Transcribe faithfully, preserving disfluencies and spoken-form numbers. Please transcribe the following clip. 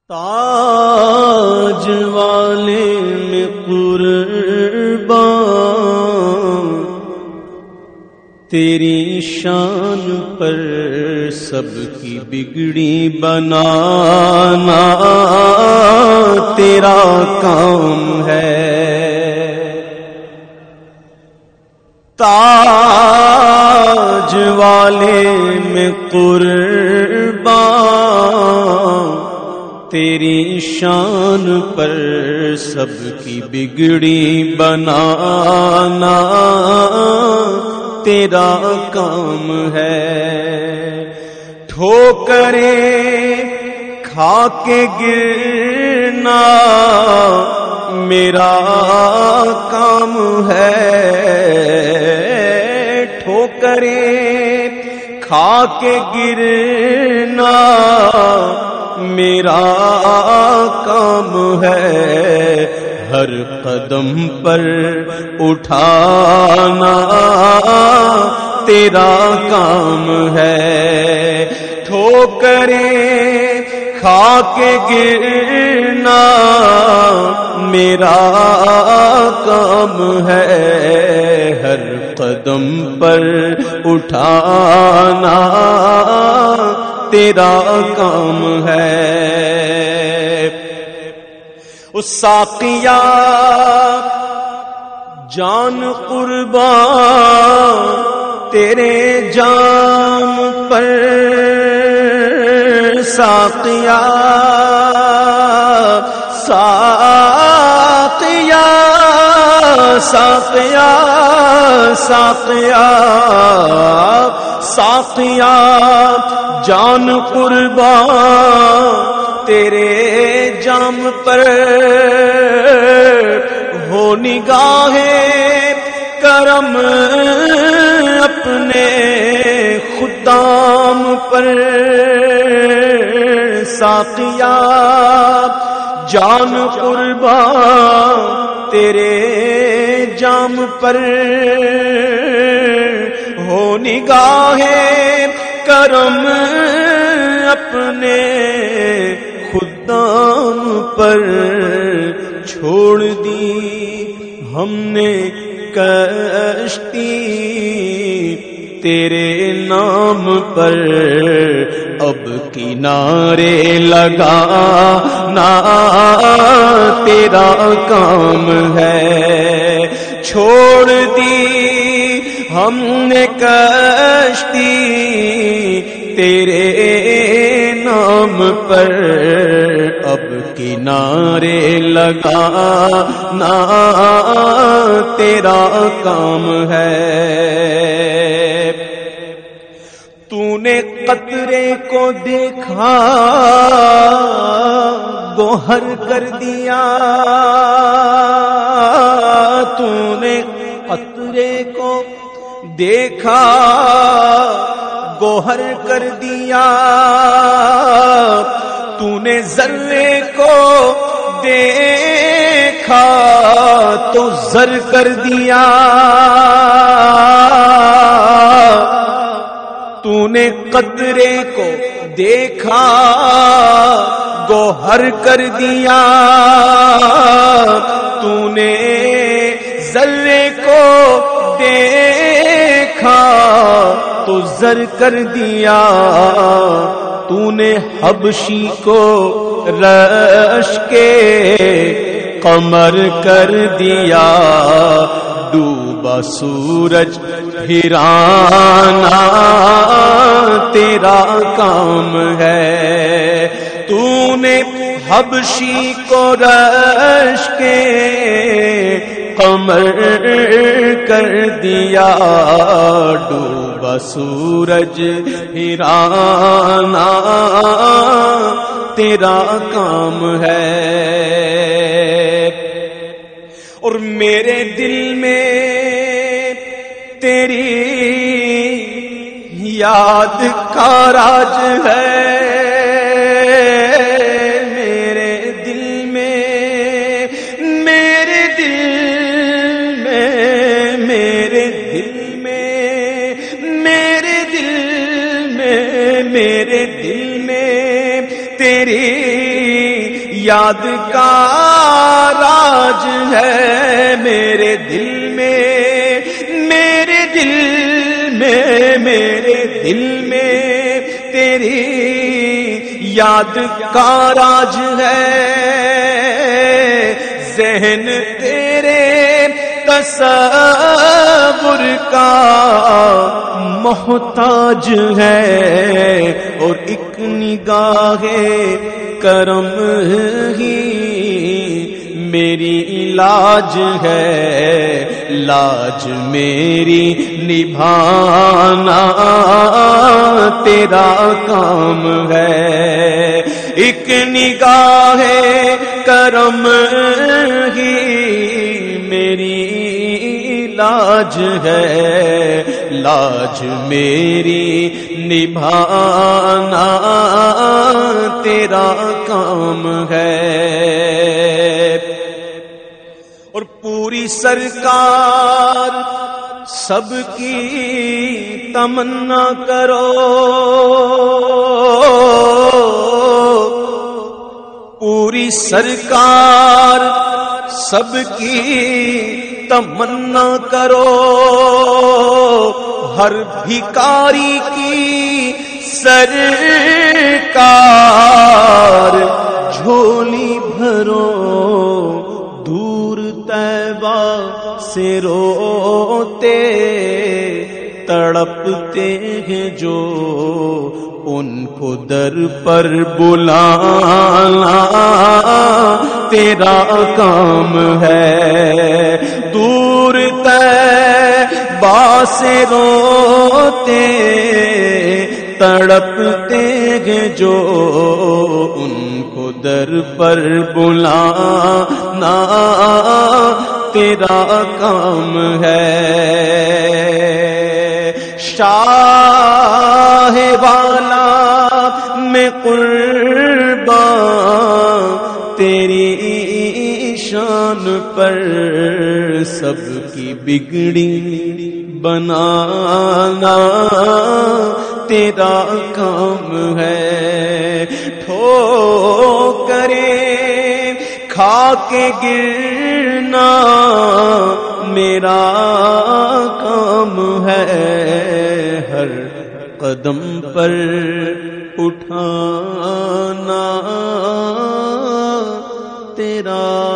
تاج والے میں قربان تیری شان پر سب کی بگڑی بنانا تیرا کام ہے۔ تاج والے میں قربان تیری شان پر سب کی بگڑی بنانا تیرا کام ہے۔ ٹھوکریں کھا کے گرنا میرا کام ہے۔ ٹھوکریں کھا کے گرنا میرا کام ہے۔ ہر قدم پر اٹھانا تیرا کام ہے۔ ٹھوکریں کھا کے گرنا میرا کام ہے۔ ہر قدم پر اٹھانا تیرا کام ہے۔ اس ساقیا جان قربان تیرے جام پر۔ ساقیا ساقیا ساقیا ساقیا ساقیا جان قربان تیرے جام پر۔ ہو نگاہ کرم اپنے خدام پر۔ ساقیا جان قربان تیرے جام پر۔ ہو نگاہ کرم اپنے خدام پر۔ چھوڑ دی ہم نے کشتی تیرے نام پر۔ اب کنارے لگانا تیرا کام ہے۔ چھوڑ دی ہم نے کشتی تیرے نام پر۔ اب کنارے لگانا تیرا کام ہے۔ تو نے قطرے کو دیکھا گوہر کر دیا۔ تو نے قطرے کو دیکھا گوہر کر دیا۔ تو نے ذرے کو دیکھا تو زر کر دیا۔ تو نے قطرے کو دیکھا گوہر کر دیا۔ تو نے ذرے کو دیکھا تو زر کر دیا۔ تو نے حبشی کو رش کے قمر کر دیا۔ ڈوبا سورج پھرانا تیرا کام ہے۔ تو نے حبشی کو رش کے قمر کر دیا۔ ڈوبا سورج پھرانا تیرا کام ہے۔ اور میرے دل میں تیری یاد کا راج ہے۔ میرے دل میں میرے دل میں میرے دل میں میرے دل میں میرے دل میں تیری یاد کا راج ہے میرے دل میں، میرے دل میں، میرے دل میں تیری یاد کا راج ہے، ذہن تیرے تصور کا محتاج ہے، اور ایک نگاہ کرم ہی میری علاج ہے، لاج میری نبھانا تیرا کام ہے، ایک نگاہ کرم ہی میری علاج ہے، لاج میری نبھانا تیرا کام ہے۔ اور پوری سرکار سب کی تمنا کرو، پوری سرکار سب کی تمنا کرو، ہر بھکاری کی سرکار جھولی بھرو، دور طیبہ سے روتے تڑپتے ہیں جو، ان کو در پر بلانا تیرا کام ہے، دور طیبہ سے روتے تڑپتے ہیں جو، ان کو در پر بلانا تیرا کام ہے۔ شاہ والا میں قربان تیری شان پر، سب کی بگڑی بنانا تیرا کام ہے، ٹھوکریں کھا کے گرنا میرا کام ہے، ہر قدم پر اٹھانا تیرا